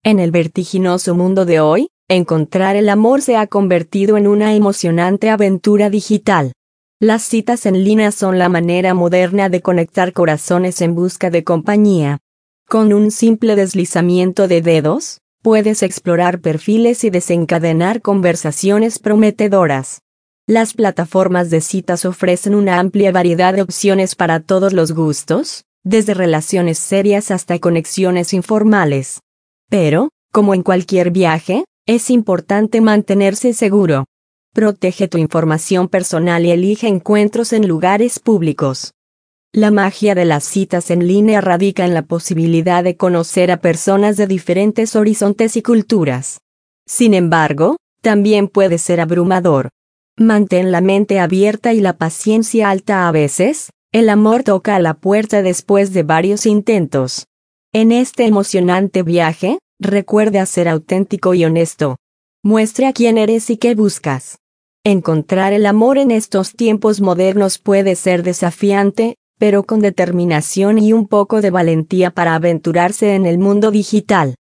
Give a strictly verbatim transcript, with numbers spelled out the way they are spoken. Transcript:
En el vertiginoso mundo de hoy, encontrar el amor se ha convertido en una emocionante aventura digital. Las citas en línea son la manera moderna de conectar corazones en busca de compañía. Con un simple deslizamiento de dedos, puedes explorar perfiles y desencadenar conversaciones prometedoras. Las plataformas de citas ofrecen una amplia variedad de opciones para todos los gustos, desde relaciones serias hasta conexiones informales. Pero, como en cualquier viaje, es importante mantenerse seguro. Protege tu información personal y elige encuentros en lugares públicos. La magia de las citas en línea radica en la posibilidad de conocer a personas de diferentes horizontes y culturas. Sin embargo, también puede ser abrumador. Mantén la mente abierta y la paciencia alta. A veces, el amor toca a la puerta después de varios intentos. En este emocionante viaje, recuerda ser auténtico y honesto. Muestra quién eres y qué buscas. Encontrar el amor en estos tiempos modernos puede ser desafiante, pero con determinación y un poco de valentía para aventurarse en el mundo digital.